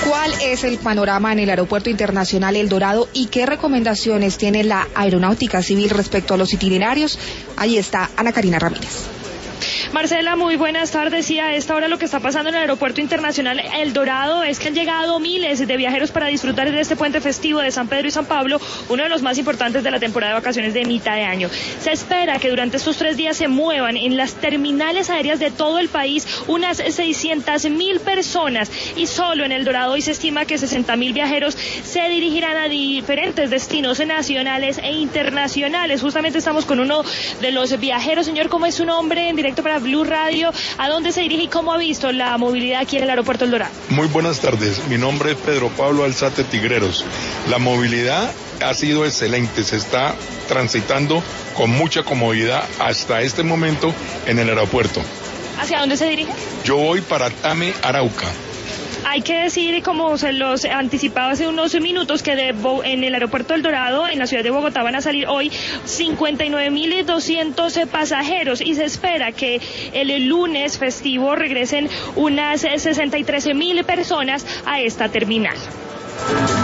¿Cuál es el panorama en el Aeropuerto Internacional El Dorado y qué recomendaciones tiene la Aeronáutica Civil respecto a los itinerarios? Ahí está Ana Karina Ramírez. Marcela, muy buenas tardes. Y a esta hora lo que está pasando en el Aeropuerto Internacional El Dorado es que han llegado miles de viajeros para disfrutar de este puente festivo de San Pedro y San Pablo, uno de los más importantes de la temporada de vacaciones de mitad de año. Se espera que durante estos 3 días se muevan en las terminales aéreas de todo el país unas 600.000 personas, y solo en El Dorado hoy se estima que 60.000 viajeros se dirigirán a diferentes destinos nacionales e internacionales. Justamente estamos con uno de los viajeros. Señor, ¿cómo es su nombre? En directo para Blue Radio, ¿a dónde se dirige y cómo ha visto la movilidad aquí en el Aeropuerto El Dorado? Muy buenas tardes, mi nombre es Pedro Pablo Alzate Tigreros. La movilidad ha sido excelente, se está transitando con mucha comodidad hasta este momento en el aeropuerto. ¿Hacia dónde se dirige? Yo voy para Tame, Arauca. Hay que decir, como se los anticipaba hace unos minutos, que en el Aeropuerto El Dorado, en la ciudad de Bogotá, van a salir hoy 59.200 pasajeros, y se espera que el lunes festivo regresen unas 63.000 personas a esta terminal.